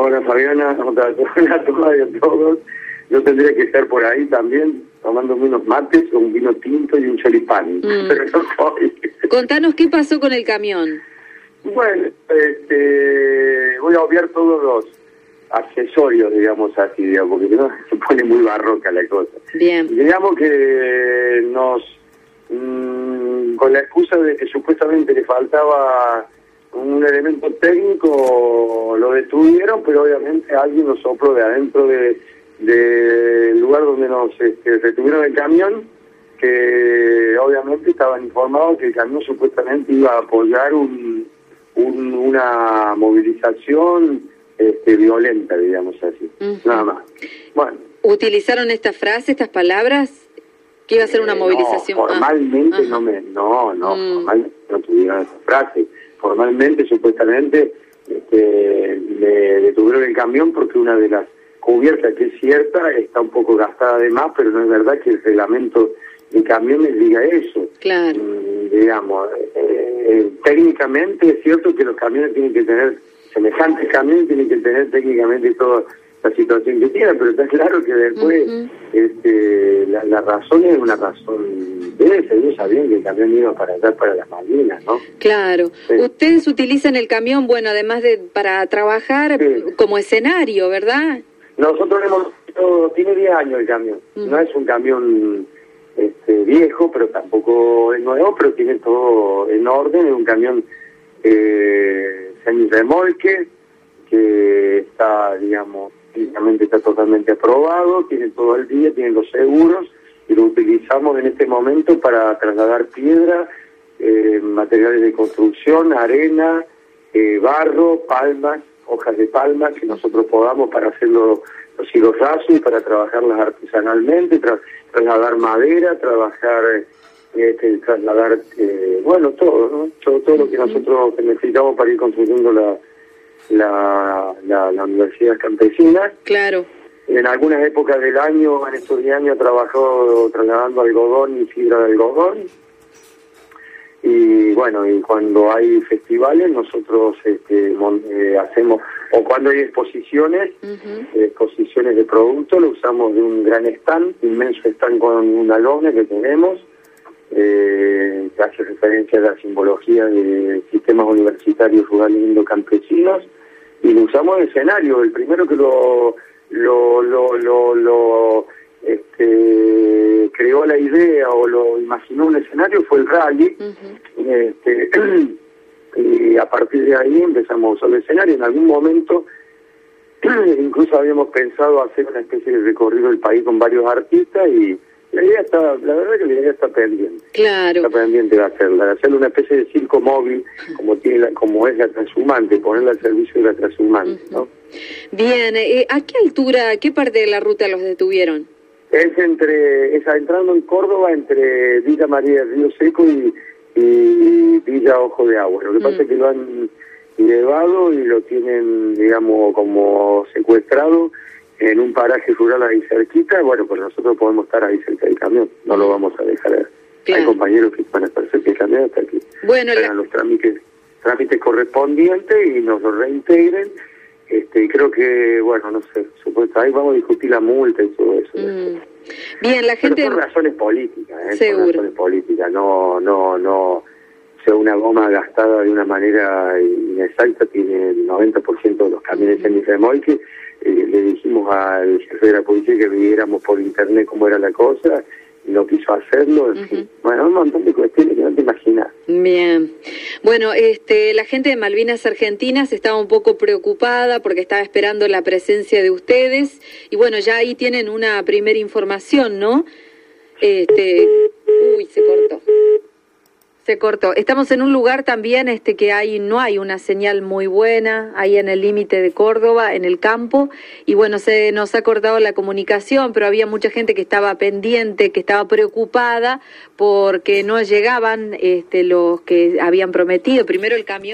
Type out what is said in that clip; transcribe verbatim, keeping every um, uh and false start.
Hola Fabiana, hola toma de todos. Yo tendría que estar por ahí también, tomándome unos mates, un vino tinto y un choripán. Mm. Pero no soy. Contanos qué pasó con el camión. Bueno, este, voy a obviar todos los accesorios, digamos así, digamos, porque no, se pone muy barroca la cosa. Bien. Digamos que nos, mmm, con la excusa de que supuestamente le faltaba un elemento técnico, lo detuvieron, pero obviamente alguien nos sopló de adentro de del lugar donde nos este, retuvieron el camión, que obviamente estaban informados que el camión supuestamente iba a apoyar un, un una movilización este, violenta, digamos así, uh-huh. Nada más. Bueno. ¿Utilizaron esta frase, estas palabras? ¿Que iba a ser una eh, movilización? No, formalmente ah. no me, no, no, mm. formalmente no tuvieron esa frase. Formalmente, supuestamente, este, le detuvieron el camión porque una de las cubiertas, que es cierta, está un poco gastada de más, pero no es verdad que el reglamento de camiones diga eso. Claro. Mm, digamos, eh, eh, técnicamente es cierto que los camiones tienen que tener, semejantes camiones tienen que tener técnicamente toda la situación que tienen, pero está claro que después uh-huh. este, la, la razón es una razón de esa. Ellos sabían que el camión iba para allá, para las Malvinas, ¿no? Claro. Sí. Ustedes utilizan el camión, bueno, además de para trabajar, sí, como escenario, ¿verdad? Nosotros hemos, tiene diez años el camión. Uh-huh. No es un camión este, viejo, pero tampoco es nuevo, pero tiene todo en orden. Es un camión eh, semi-remolque, que está, digamos, técnicamente está totalmente aprobado, tiene todo el día, tiene los seguros, y lo utilizamos en este momento para trasladar piedra, eh, materiales de construcción, arena, eh, barro, palmas, hojas de palma que nosotros podamos para hacer los, los hilos rasos y para trabajarlas artesanalmente, tra trasladar madera, trabajar, este, trasladar, eh, bueno, todo, ¿no? Todo, todo lo que nosotros necesitamos para ir construyendo la La, la, la Universidad Campesina. Claro. En algunas épocas del año, en estos diez años, he trabajado trasladando algodón y fibra de algodón. Y bueno, y cuando hay festivales, nosotros este, eh, hacemos, o cuando hay exposiciones, uh-huh. exposiciones de productos, lo usamos de un gran stand, inmenso stand con una lona que tenemos, eh, que hace referencia a la simbología de sistemas universitarios rurales indocampesinos, y lo usamos de escenario. El primero que lo lo lo lo, lo este, creó la idea o lo imaginó un escenario fue el rally. Uh-huh. este, y a partir de ahí empezamos a usar el escenario. En algún momento incluso habíamos pensado hacer una especie de recorrido del país con varios artistas, y la idea está, la verdad que la idea está pendiente. Claro. Está pendiente de hacerla, de hacerle una especie de circo móvil, como tiene la, como es la Transhumante, ponerla al servicio de la Transhumante, uh-huh. ¿no? Bien, eh, ¿a qué altura, qué parte de la ruta los detuvieron? Es entre, es entrando en Córdoba, entre Villa María del Río Seco y, y Villa Ojo de Agua. Lo que uh-huh. pasa es que lo han llevado y lo tienen, digamos, como secuestrado en un paraje rural ahí cerquita. Bueno, pues nosotros podemos estar ahí cerca del camión, no lo vamos a dejar. Claro. Hay compañeros que van a estar cerca del camión hasta que bueno, hagan la... los trámites, trámites correspondientes y nos lo reintegren. Este, y creo que, bueno, no sé, supuesto, ahí vamos a discutir la multa y todo eso. Mm. Bien, la gente... Pero son razones políticas, ¿eh? Seguro. Son razones políticas, no, no, no... O sea, una goma gastada de una manera inexacta tiene el noventa por ciento de los camiones en semifremolque. Eh, le dijimos al jefe de la policía que viéramos por internet cómo era la cosa, y no quiso hacerlo, en fin. Uh-huh. Bueno, un montón de cuestiones que no te imaginas. Bien. Bueno, este, la gente de Malvinas Argentinas estaba un poco preocupada porque estaba esperando la presencia de ustedes, y bueno, ya ahí tienen una primera información, ¿no? Este, uy, se cortó. Se cortó. Estamos en un lugar también este que hay no hay una señal muy buena, ahí en el límite de Córdoba, en el campo, y bueno, se nos ha cortado la comunicación, pero había mucha gente que estaba pendiente, que estaba preocupada porque no llegaban este los que habían prometido. Primero el camión